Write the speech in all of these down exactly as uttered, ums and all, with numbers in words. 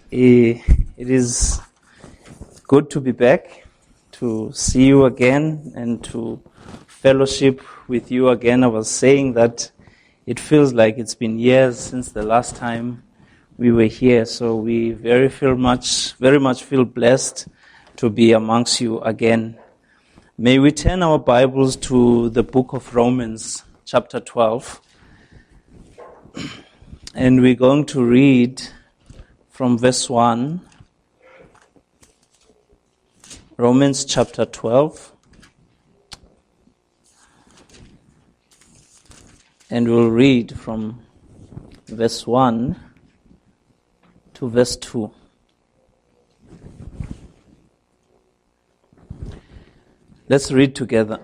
Eh, It is good to be back, to see you again, and to fellowship with you again. I was saying that it feels like it's been years since the last time we were here, so we very feel much, very much feel blessed to be amongst you again. May we turn our Bibles to the book of Romans, chapter twelve, and we're going to read from verse one. Romans chapter twelve, and we'll read from verse one to verse two. Let's read together.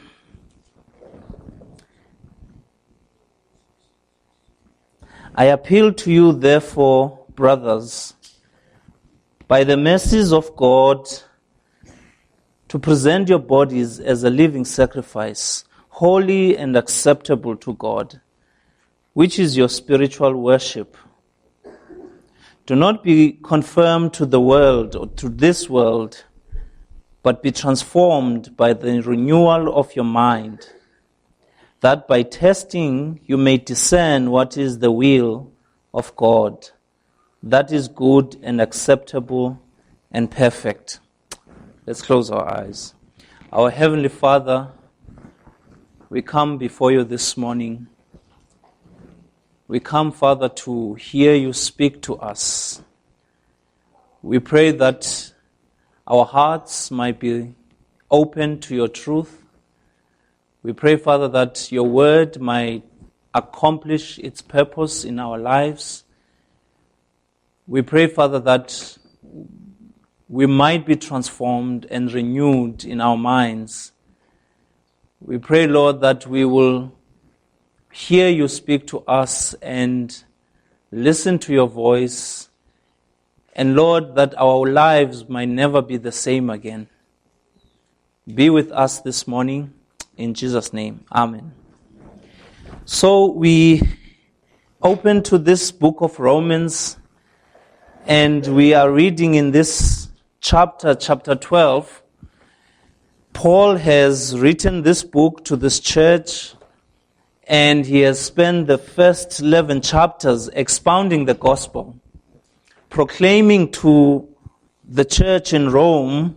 I appeal to you, therefore, brothers, by the mercies of God, to present your bodies as a living sacrifice, holy and acceptable to God, which is your spiritual worship. Do not be conformed to the world or to this world, but be transformed by the renewal of your mind, that by testing you may discern what is the will of God, that is good and acceptable and perfect. Let's close our eyes. Our Heavenly Father, we come before you this morning. We come, Father, to hear you speak to us. We pray that our hearts might be open to your truth. We pray, Father, that your word might accomplish its purpose in our lives. We pray, Father, that we might be transformed and renewed in our minds. We pray, Lord, that we will hear you speak to us and listen to your voice. And Lord, that our lives might never be the same again. Be with us this morning. In Jesus' name, amen. So we open to this book of Romans, and we are reading in this chapter, chapter twelve. Paul has written this book to this church, and he has spent the first eleven chapters expounding the gospel, proclaiming to the church in Rome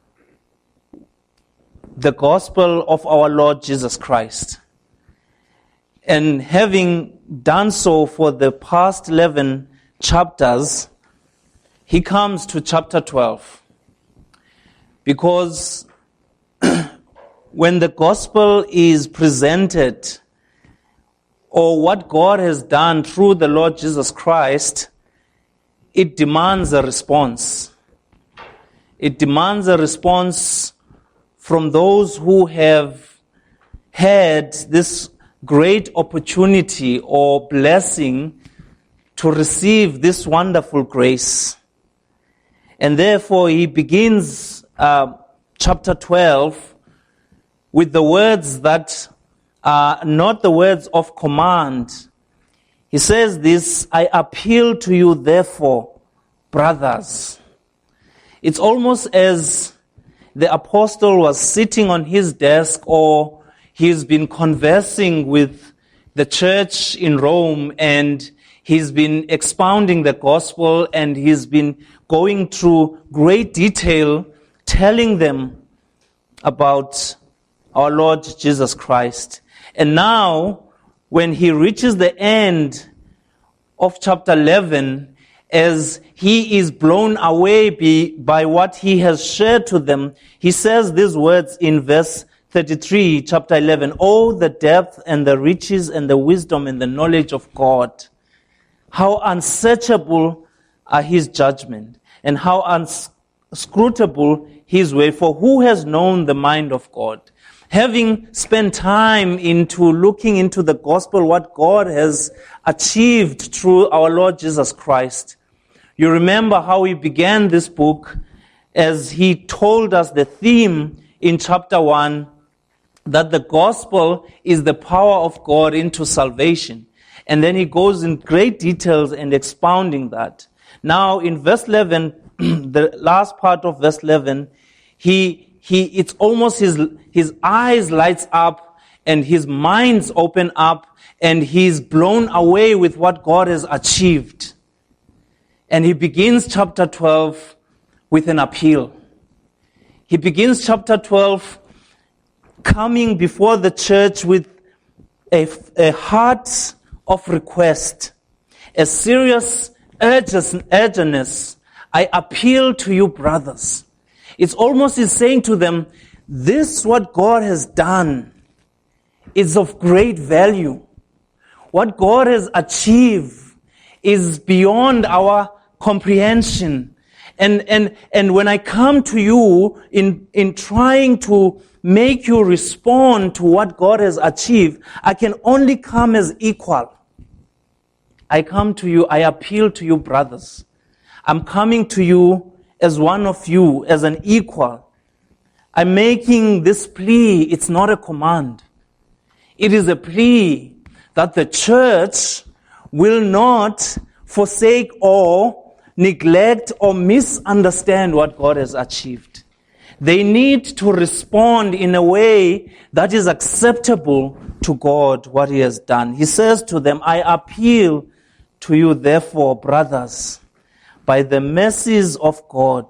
the gospel of our Lord Jesus Christ. And having done so for the past eleven chapters, he comes to chapter twelve. Because when the gospel is presented, or what God has done through the Lord Jesus Christ, it demands a response. It demands a response from those who have had this great opportunity or blessing to receive this wonderful grace. And therefore he begins uh, chapter twelve with the words that are not the words of command. He says this, I appeal to you therefore, brothers. It's almost as the apostle was sitting on his desk, or he's been conversing with the church in Rome, and he's been expounding the gospel, and he's been going through great detail, telling them about our Lord Jesus Christ. And now, when he reaches the end of chapter eleven, as he is blown away by, by what he has shared to them, he says these words in verse thirty-three, chapter eleven, oh, the depth and the riches and the wisdom and the knowledge of God. How unsearchable are his judgment, and how unscrutable his way. For who has known the mind of God? Having spent time into looking into the gospel, what God has achieved through our Lord Jesus Christ, you remember how he began this book as he told us the theme in chapter one, that the gospel is the power of God into salvation. And then he goes in great details and expounding that. Now in verse eleven, the last part of verse eleven, he, he, it's almost his, his eyes lights up and his mind's open up and he's blown away with what God has achieved. And he begins chapter twelve with an appeal. He begins chapter twelve coming before the church with a, a heart of request, a serious urgentness. I appeal to you, brothers. It's almost he's saying to them, this what God has done is of great value. What God has achieved is beyond our comprehension. And, and, and when I come to you in, in trying to make you respond to what God has achieved, I can only come as equal. I come to you, I appeal to you, brothers. I'm coming to you as one of you, as an equal. I'm making this plea, it's not a command. It is a plea that the church will not forsake or neglect or misunderstand what God has achieved. They need to respond in a way that is acceptable to God, what He has done. He says to them, I appeal to you, therefore, brothers, by the mercies of God,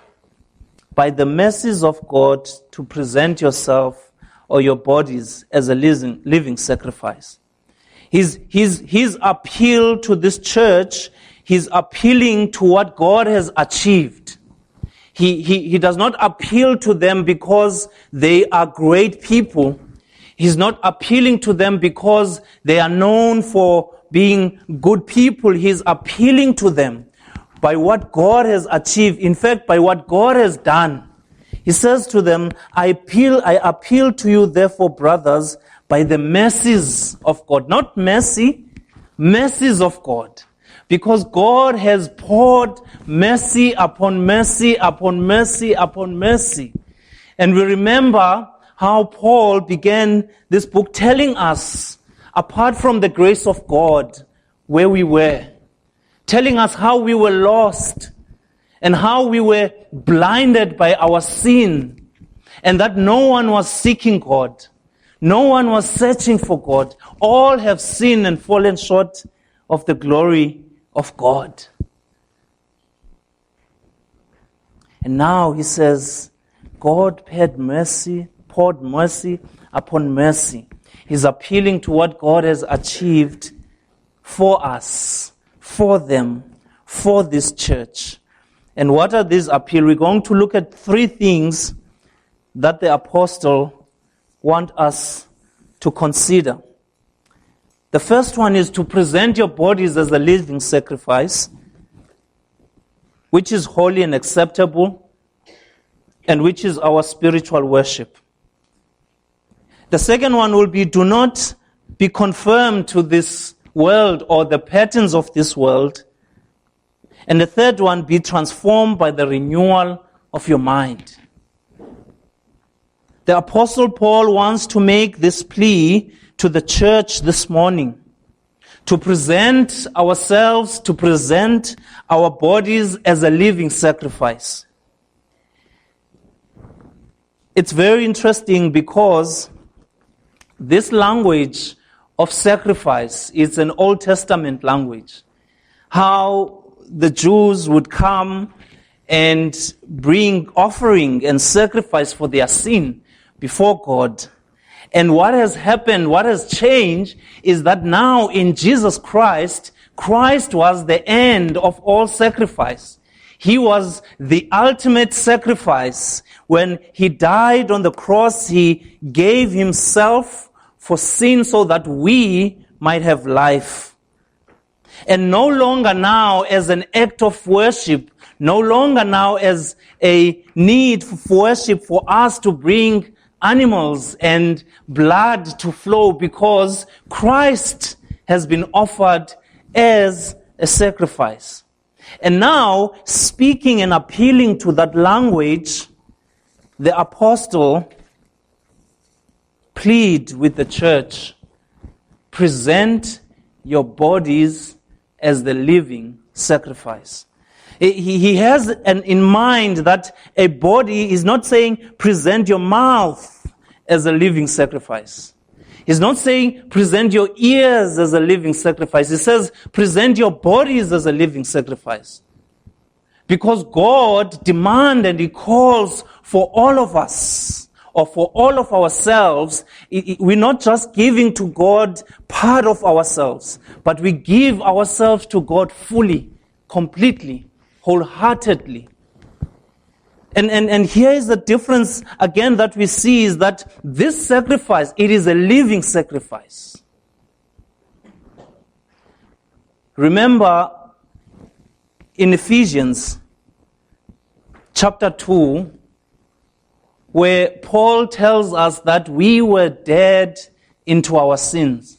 by the mercies of God, to present yourself or your bodies as a living, living sacrifice. His, his, his appeal to this church, he's appealing to what God has achieved. He, he, he does not appeal to them because they are great people. He's not appealing to them because they are known for being good people. He's appealing to them by what God has achieved. In fact, by what God has done. He says to them, I appeal, I appeal to you, therefore, brothers, by the mercies of God. Not mercy, mercies of God. Because God has poured mercy upon mercy upon mercy upon mercy. And we remember how Paul began this book telling us, apart from the grace of God, where we were. Telling us how we were lost and how we were blinded by our sin. And that no one was seeking God. No one was searching for God. All have sinned and fallen short of the glory of God. And now he says, God poured mercy, poured mercy upon mercy. He's appealing to what God has achieved for us, for them, for this church. And what are these appeals? We're going to look at three things that the apostle wants us to consider. The first one is to present your bodies as a living sacrifice, which is holy and acceptable, and which is our spiritual worship. The second one will be, do not be conformed to this world or the patterns of this world. And the third one, be transformed by the renewal of your mind. The Apostle Paul wants to make this plea to the church this morning, to present ourselves, to present our bodies as a living sacrifice. It's very interesting because this language of sacrifice is an Old Testament language. How the Jews would come and bring offering and sacrifice for their sin before God. And what has happened, what has changed, is that now in Jesus Christ, Christ was the end of all sacrifice. He was the ultimate sacrifice. When He died on the cross, He gave Himself for sin so that we might have life. And no longer now as an act of worship, no longer now as a need for worship for us to bring animals and blood to flow, because Christ has been offered as a sacrifice. And now, speaking and appealing to that language, the apostle plead with the church, present your bodies as the living sacrifice. He, he has an, in mind that a body is not saying present your mouth as a living sacrifice. He's not saying present your ears as a living sacrifice. He says present your bodies as a living sacrifice. Because God demands and He calls for all of us, or for all of ourselves. We're not just giving to God part of ourselves, but we give ourselves to God fully, completely, wholeheartedly. And, and, and here is the difference again that we see, is that this sacrifice, it is a living sacrifice. Remember in Ephesians chapter two, where Paul tells us that we were dead into our sins.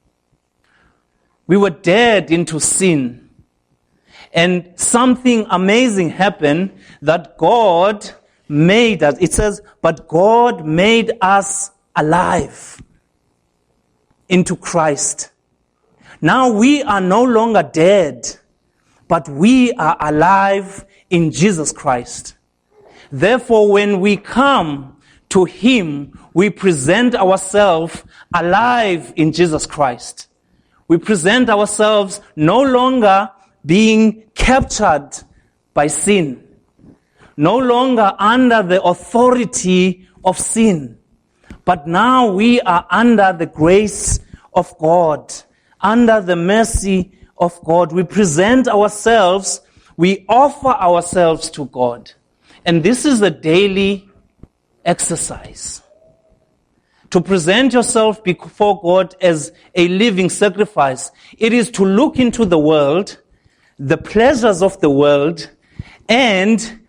We were dead into sin. And something amazing happened, that God made us. It says, but God made us alive into Christ. Now we are no longer dead, but we are alive in Jesus Christ. Therefore, when we come to Him, we present ourselves alive in Jesus Christ. We present ourselves no longer being captured by sin, no longer under the authority of sin, but now we are under the grace of God, under the mercy of God. We present ourselves, we offer ourselves to God. And this is a daily exercise. To present yourself before God as a living sacrifice, it is to look into the world, the pleasures of the world, and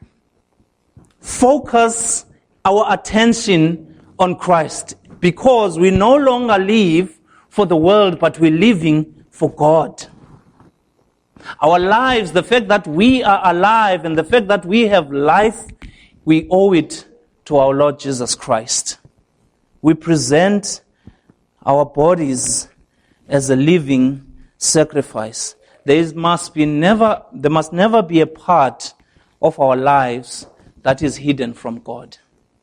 focus our attention on Christ. Because we no longer live for the world, but we're living for God. Our lives, the fact that we are alive and the fact that we have life, we owe it to our Lord Jesus Christ. We present our bodies as a living sacrifice. There must be never, there must never be a part of our lives that is hidden from God.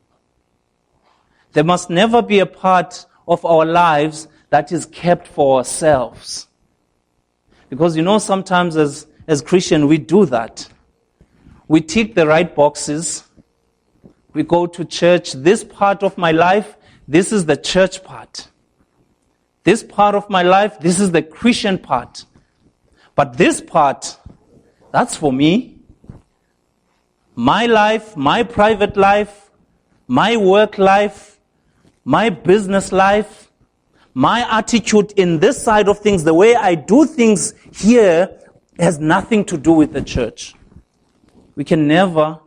There must never be a part of our lives that is kept for ourselves. Because you know, sometimes as, as Christians, we do that. We tick the right boxes. We go to church. This part of my life, this is the church part. This part of my life, this is the Christian part. But this part, that's for me. My life, my private life, my work life, my business life, my attitude in this side of things, the way I do things here, has nothing to do with the church. We can never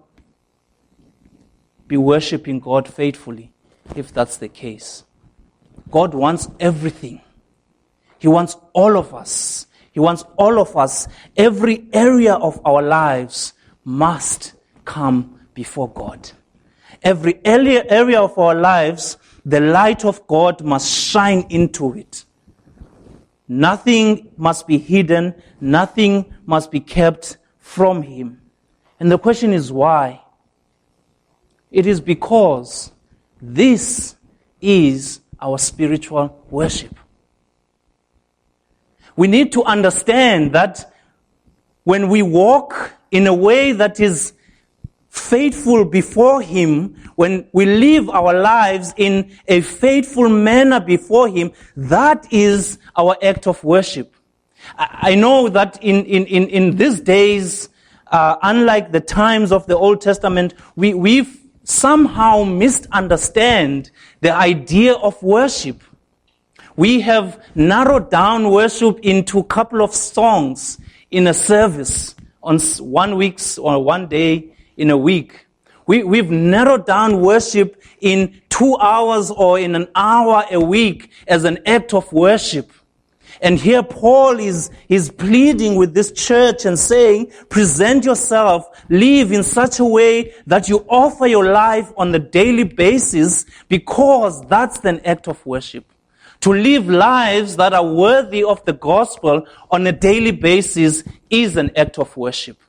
be worshiping God faithfully if that's the case. God wants everything. He wants all of us. He wants all of us. Every area of our lives must come before God. Every area, area of our lives, the light of God must shine into it. Nothing must be hidden. Nothing must be kept from Him. And the question is why? It is because this is our spiritual worship. We need to understand that when we walk in a way that is faithful before Him, when we live our lives in a faithful manner before Him, that is our act of worship. I know that in, in, in, in these days, uh, unlike the times of the Old Testament, we, we've somehow misunderstand the idea of worship. We have narrowed down worship into a couple of songs in a service on one week's or one day in a week. We, we've narrowed down worship in two hours or in an hour a week as an act of worship. And here Paul is, is pleading with this church and saying, present yourself, live in such a way that you offer your life on a daily basis, because that's an act of worship. To live lives that are worthy of the gospel on a daily basis is an act of worship.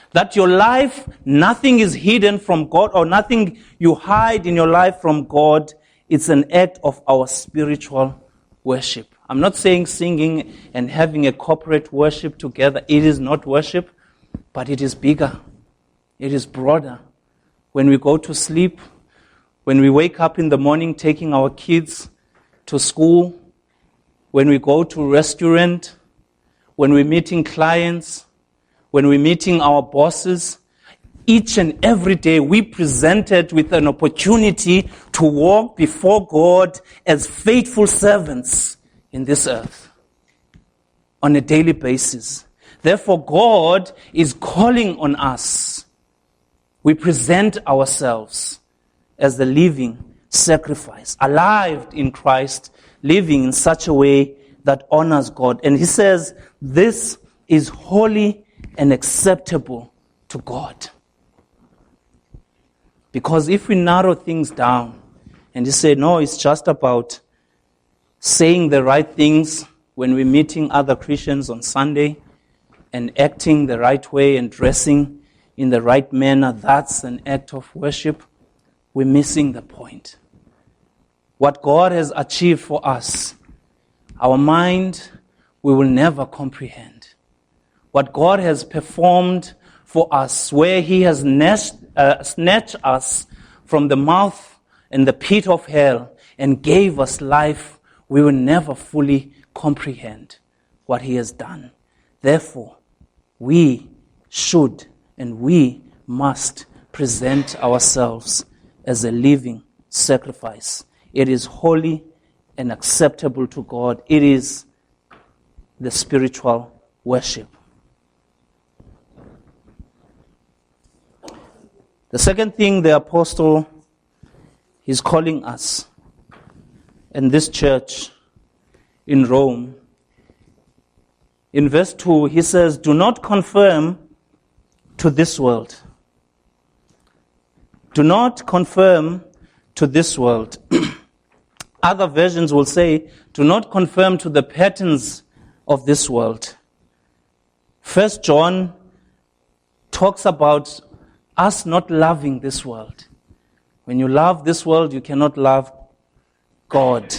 That your life, nothing is hidden from God, or nothing you hide in your life from God. It's an act of our spiritual worship. I'm not saying singing and having a corporate worship together. It is not worship, but it is bigger. It is broader. When we go to sleep, when we wake up in the morning taking our kids to school, when we go to a restaurant, when we're meeting clients, when we're meeting our bosses, each and every day we presented with an opportunity to walk before God as faithful servants in this earth on a daily basis. Therefore, God is calling on us. We present ourselves as the living sacrifice, alive in Christ, living in such a way that honors God. And he says, this is holy and acceptable to God. Because if we narrow things down and you say, no, it's just about saying the right things when we're meeting other Christians on Sunday and acting the right way and dressing in the right manner, that's an act of worship, we're missing the point. What God has achieved for us, our mind, we will never comprehend. What God has performed for us, where he has snatched, uh, snatched us from the mouth and the pit of hell and gave us life, we will never fully comprehend what he has done. Therefore, we should and we must present ourselves as a living sacrifice. It is holy and acceptable to God. It is the spiritual worship. The second thing the apostle is calling us in this church in Rome, in verse two, he says, do not conform to this world. Do not conform to this world. Other versions will say, do not conform to the patterns of this world. First John talks about us not loving this world. When you love this world, you cannot love God.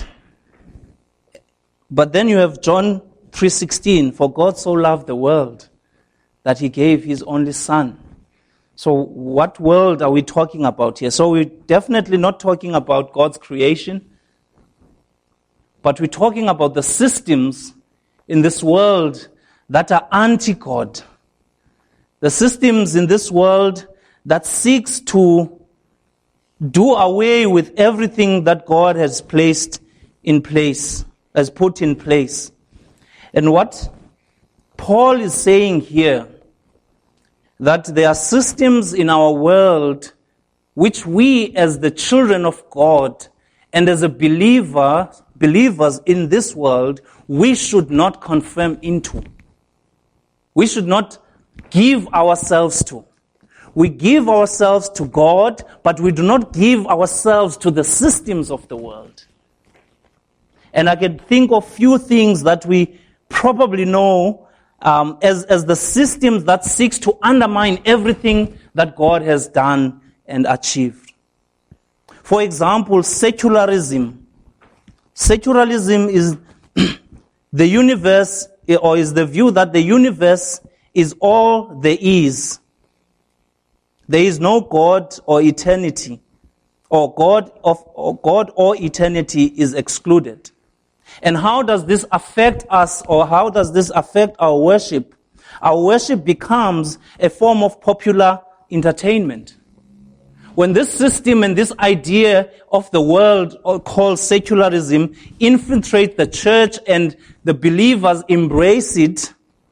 But then you have John three sixteen, for God so loved the world that he gave his only son. So what world are we talking about here? So we're definitely not talking about God's creation, but we're talking about the systems in this world that are anti-God. The systems in this world that seeks to do away with everything that God has placed in place, has put in place. And what Paul is saying here, that there are systems in our world which we as the children of God and as a believer, believers in this world, we should not conform into. We should not give ourselves to. We give ourselves to God, but we do not give ourselves to the systems of the world. And I can think of few things that we probably know um, as, as the systems that seeks to undermine everything that God has done and achieved. For example, secularism. Secularism is the universe, or is the view that the universe is all there is. There is no God or eternity, or God of or God or eternity is excluded. And how does this affect us, or how does this affect our worship? Our worship becomes a form of popular entertainment. When this system and this idea of the world called secularism infiltrate the church and the believers embrace it,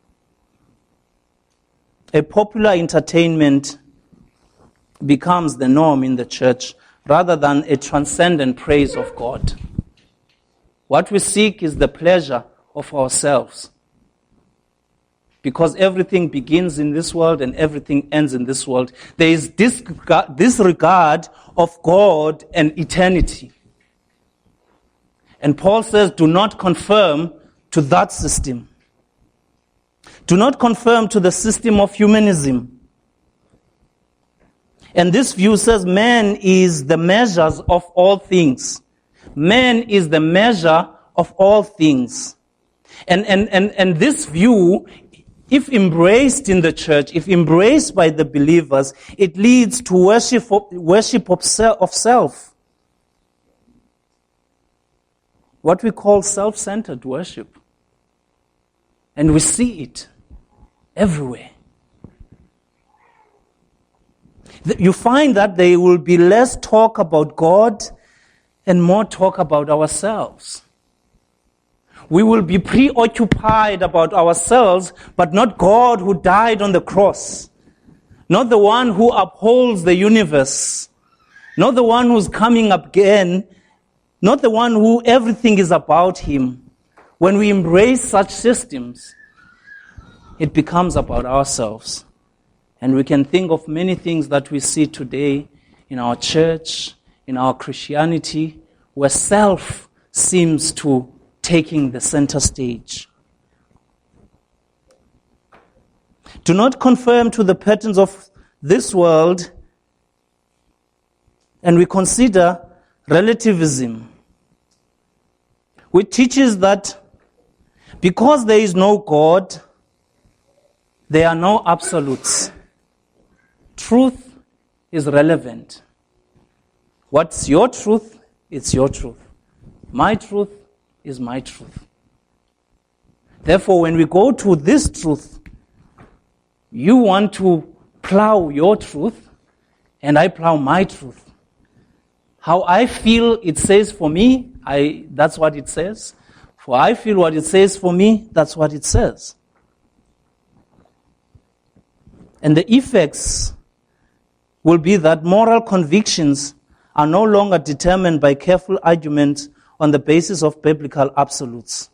a popular entertainment becomes the norm in the church rather than a transcendent praise of God. What we seek is the pleasure of ourselves. Because everything begins in this world and everything ends in this world. There is disregard of God and eternity. And Paul says, do not conform to that system. Do not conform to the system of humanism. And this view says man is the measures of all things. Man is the measure of all things. And, and, and, and this view, if embraced in the church, if embraced by the believers, it leads to worship of, worship of self. What we call self-centered worship. And we see it everywhere. You find that there will be less talk about God and more talk about ourselves. We will be preoccupied about ourselves, but not God who died on the cross. Not the one who upholds the universe. Not the one who's coming up again. Not the one who everything is about him. When we embrace such systems, it becomes about ourselves. And we can think of many things that we see today in our church, in our Christianity, where self seems to taking the center stage. Do not conform to the patterns of this world, and we consider relativism, which teaches that because there is no God, there are no absolutes. Truth is relevant. What's your truth? It's your truth. My truth is my truth. Therefore, when we go to this truth, you want to plow your truth, and I plow my truth. How I feel it says for me, I that's what it says. For I feel what it says for me, that's what it says. And the effects will be that moral convictions are no longer determined by careful arguments on the basis of biblical absolutes.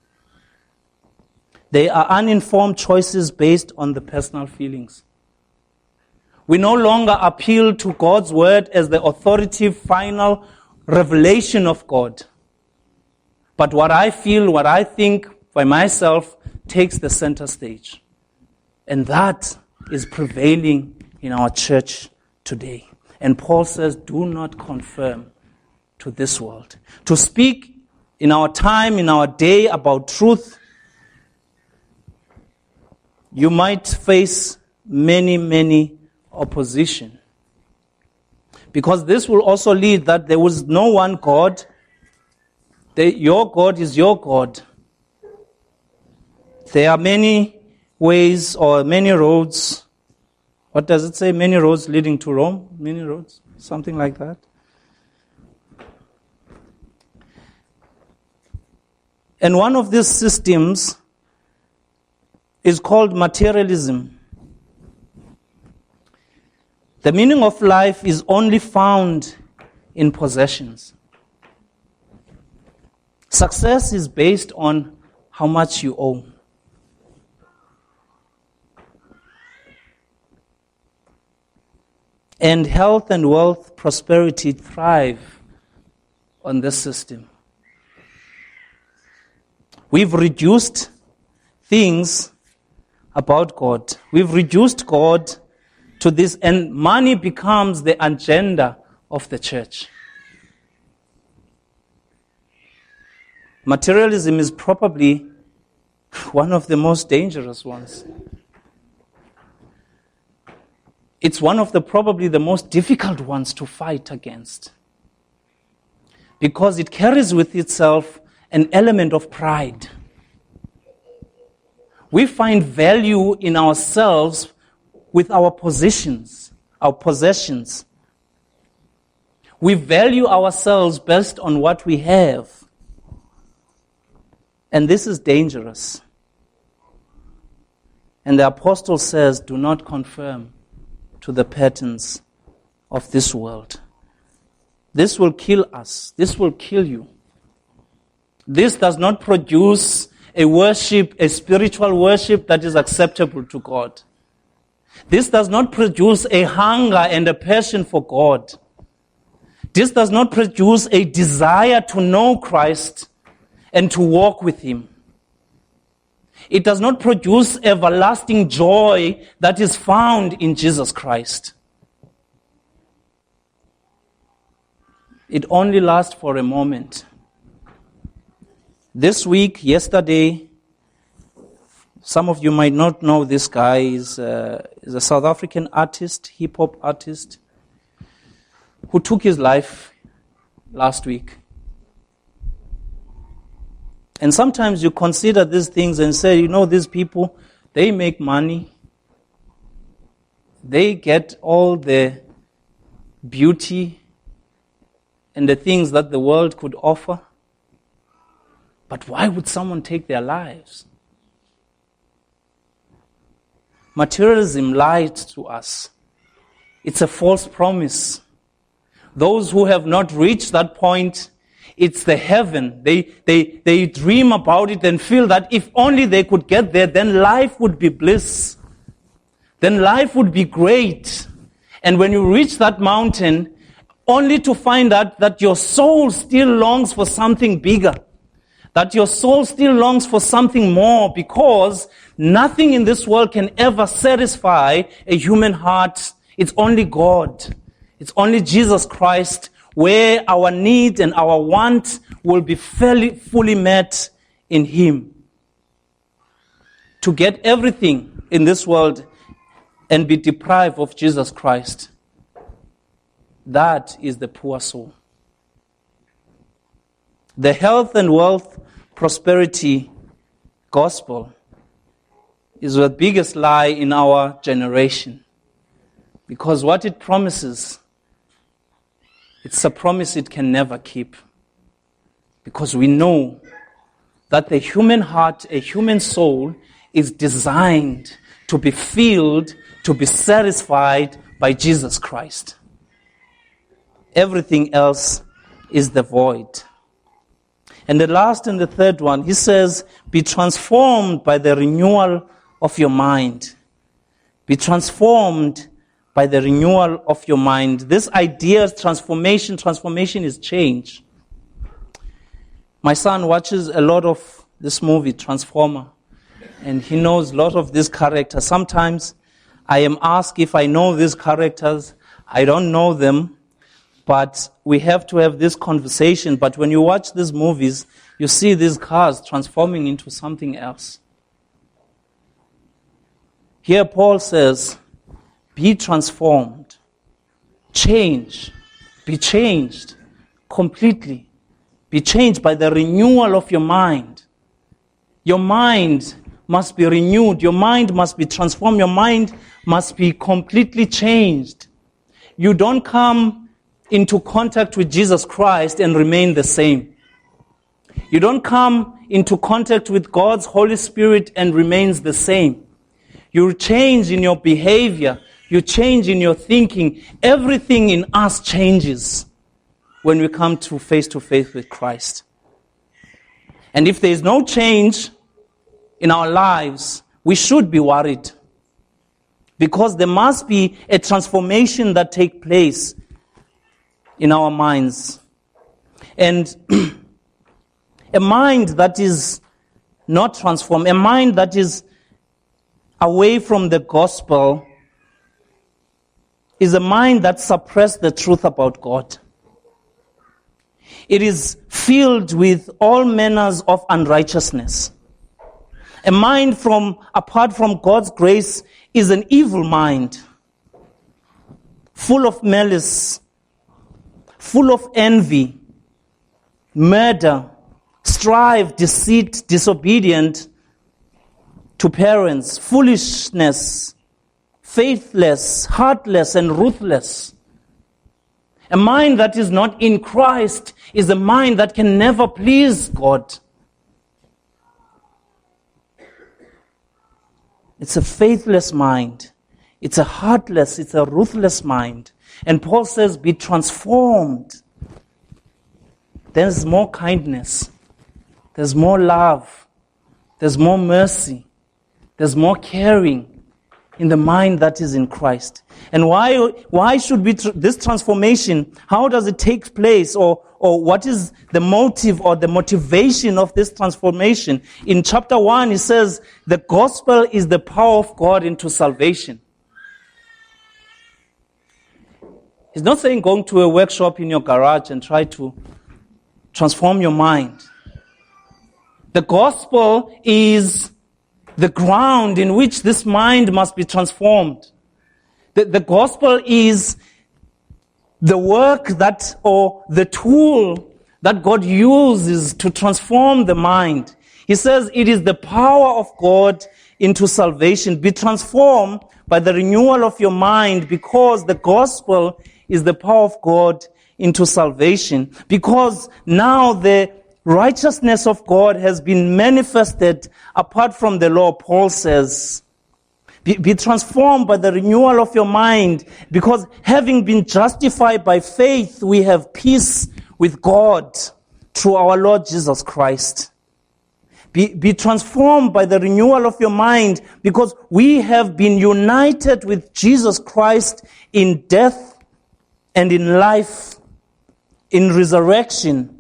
They are uninformed choices based on the personal feelings. We no longer appeal to God's word as the authoritative final revelation of God. But what I feel, what I think by myself takes the center stage. And that is prevailing in our church today. And Paul says, do not conform to this world. To speak in our time, in our day about truth, you might face many, many opposition. Because this will also lead that there was no one God. The, your God is your God. There are many ways or many roads. What does it say? Many roads leading to Rome? Many roads? Something like that. And one of these systems is called materialism. The meaning of life is only found in possessions. Success is based on how much you own. And health and wealth, prosperity thrive on this system. We've reduced things about God. We've reduced God to this, and money becomes the agenda of the church. Materialism is probably one of the most dangerous ones. It's one of the probably the most difficult ones to fight against. Because it carries with itself an element of pride. We find value in ourselves with our positions, our possessions. We value ourselves based on what we have. And this is dangerous. And the apostle says, do not conform to the patterns of this world. This will kill us. This will kill you. This does not produce a worship, a spiritual worship that is acceptable to God. This does not produce a hunger and a passion for God. This does not produce a desire to know Christ and to walk with Him. It does not produce everlasting joy that is found in Jesus Christ. it only lasts for a moment. This week, yesterday, some of you might not know this guy. He's a, he's a South African artist, hip-hop artist, who took his life last week. And sometimes you consider these things and say, you know, these people, they make money. They get all the beauty and the things that the world could offer. But why would someone take their lives? Materialism lied to us. It's a false promise. Those who have not reached that point, it's the heaven. They, they, they dream about it and feel that if only they could get there, then life would be bliss. Then life would be great. And when you reach that mountain, only to find out that your soul still longs for something bigger. That your soul still longs for something more, because nothing in this world can ever satisfy a human heart. It's only God. It's only Jesus Christ, where our need and our want will be fairly, fully met in Him. To get everything in this world and be deprived of Jesus Christ, that is the poor soul. The health and wealth prosperity gospel is the biggest lie in our generation. Because what it promises, it's a promise it can never keep. Because we know that the human heart, a human soul, is designed to be filled, to be satisfied by Jesus Christ. Everything else is the void. And the last and the third one, he says, be transformed by the renewal of your mind. Be transformed by the renewal of your mind. This idea of transformation, transformation is change. My son watches a lot of this movie, Transformer, and he knows a lot of these characters. Sometimes I am asked if I know these characters. I don't know them. But we have to have this conversation. But when you watch these movies, you see these cars transforming into something else. Here Paul says, be transformed. Change. Be changed completely. Be changed by the renewal of your mind. Your mind must be renewed. Your mind must be transformed. Your mind must be completely changed. You don't come into contact with Jesus Christ and remain the same. You don't come into contact with God's Holy Spirit and remains the same. You change in your behavior. You change in your thinking. Everything in us changes when we come to face to face with Christ. And if there is no change in our lives, we should be worried. Because there must be a transformation that takes place in our minds. And a mind that is not transformed, a mind that is away from the gospel, is a mind that suppressed the truth about God. It is filled with all manners of unrighteousness. A mind from apart from God's grace is an evil mind, full of malice, full of envy, murder, strife, deceit, disobedient to parents, foolishness, faithless, heartless, and ruthless. A mind that is not in Christ is a mind that can never please God. It's a faithless mind. It's a heartless, it's a ruthless mind. And Paul says, be transformed. There's more kindness. There's more love. There's more mercy. There's more caring in the mind that is in Christ. And why why should we, tr- this transformation, how does it take place? Or, or what is the motive or the motivation of this transformation? In chapter one, he says, the gospel is the power of God into salvation. He's not saying going to a workshop in your garage and try to transform your mind. The gospel is the ground in which this mind must be transformed. The, the gospel is the work that, or the tool that God uses to transform the mind. He says it is the power of God into salvation. Be transformed by the renewal of your mind, because the gospel is the power of God into salvation. Because now the righteousness of God has been manifested apart from the law, Paul says. Be, be transformed by the renewal of your mind, because having been justified by faith, we have peace with God through our Lord Jesus Christ. Be, be transformed by the renewal of your mind, because we have been united with Jesus Christ in death and in life, in resurrection.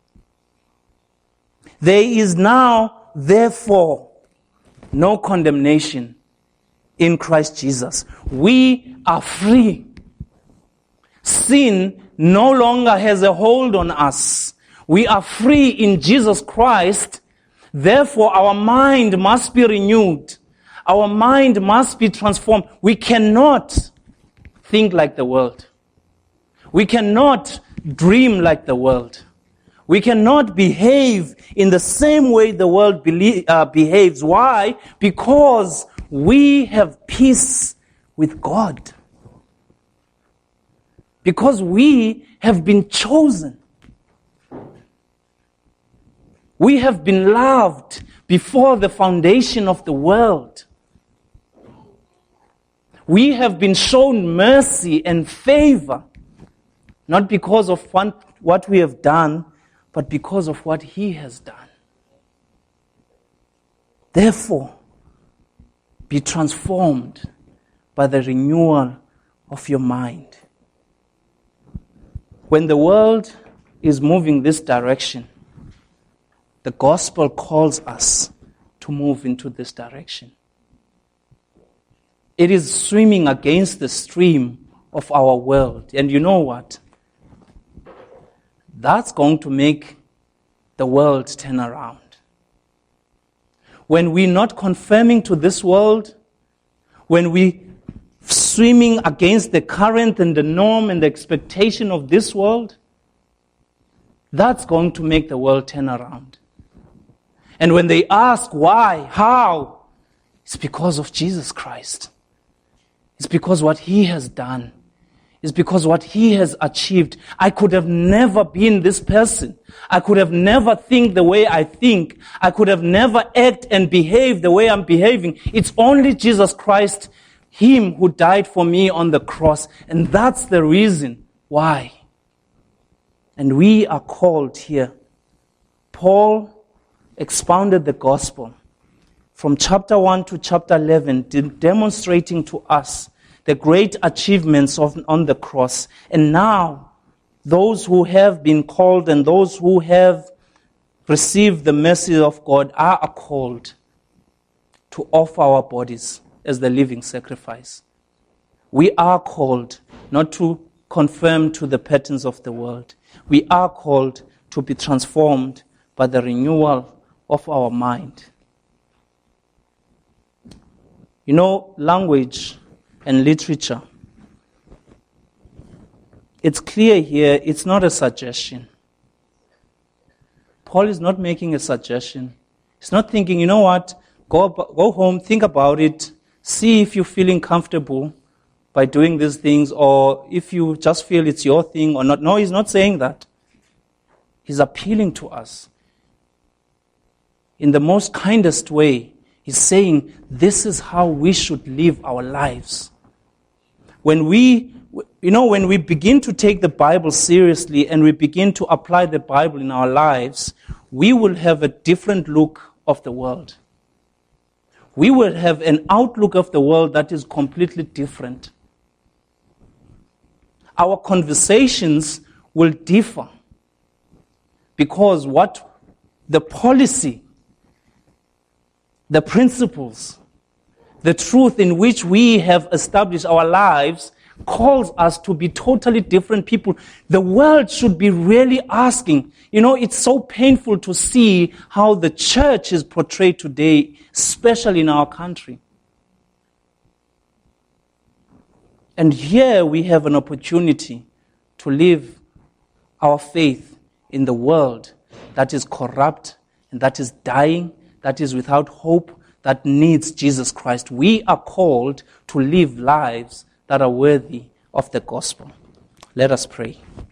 There is now, therefore, no condemnation in Christ Jesus. We are free. Sin no longer has a hold on us. We are free in Jesus Christ. Therefore, our mind must be renewed. Our mind must be transformed. We cannot think like the world. We cannot dream like the world. We cannot behave in the same way the world belie- uh, behaves. Why? Because we have peace with God. Because we have been chosen. We have been loved before the foundation of the world. We have been shown mercy and favor, not because of what we have done, but because of what He has done. Therefore, be transformed by the renewal of your mind. When the world is moving this direction, the gospel calls us to move into this direction. It is swimming against the stream of our world. And you know what? That's going to make the world turn around. When we're not conforming to this world, when we swimming against the current and the norm and the expectation of this world, that's going to make the world turn around. And when they ask why, how, it's because of Jesus Christ. It's because what He has done. It's because what He has achieved. I could have never been this person. I could have never think the way I think. I could have never act and behave the way I'm behaving. It's only Jesus Christ, Him who died for me on the cross. And that's the reason why. And we are called here. Paul expounded the gospel from chapter one to chapter eleven, de- demonstrating to us the great achievements of, on the cross. And now, those who have been called and those who have received the mercy of God are called to offer our bodies as the living sacrifice. We are called not to conform to the patterns of the world. We are called to be transformed by the renewal of our mind. You know, language and literature, it's clear here, it's not a suggestion. Paul is not making a suggestion. He's not thinking, you know what, go, go home, think about it, see if you're feeling comfortable by doing these things, or if you just feel it's your thing or not. No, he's not saying that. He's appealing to us in the most kindest way. He's saying this is how we should live our lives. When we, you know, when we begin to take the Bible seriously and we begin to apply the Bible in our lives, we will have a different look of the world. We will have an outlook of the world that is completely different. Our conversations will differ because what the policy, the principles, the truth in which we have established our lives calls us to be totally different people. The world should be really asking. You know, it's so painful to see how the church is portrayed today, especially in our country. And here we have an opportunity to live our faith in the world that is corrupt and that is dying, that is without hope, that needs Jesus Christ. We are called to live lives that are worthy of the gospel. Let us pray.